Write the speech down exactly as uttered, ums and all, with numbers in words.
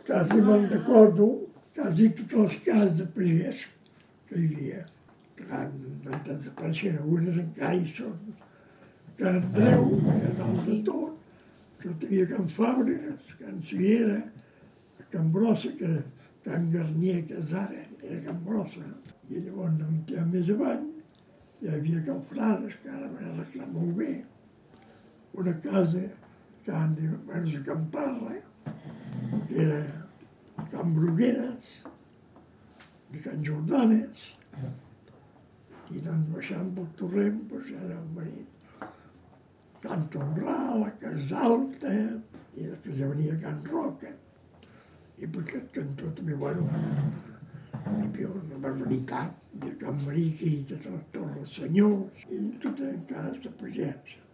quasi me'n recordo, quasi tots els cases de pagès que hi havia, que van desapareixent, algunes encara hi són. Can Andreu, a dalt de tot, sota hi havia Can Fàbregas, Can Seguera, Can Brossa, que era Can Garnier, que és ara, era Can Brossa, no? I llavors una mica més avall hi havia Can Frares, que ara m'ha arreglat molt bé, una casa que han dit, bueno, és Can Parra, que era Can Brugueres, i Can Jordanes, i anant baixant pel torrent, doncs ja han venit Can Tonral, Cas Alta, i després ja venia Can Roca, i per aquest cantó també, bueno, hi havia una barbaritat, de Can Mariqui, de la Torre dels Senyors, i tot eren cases de pagès.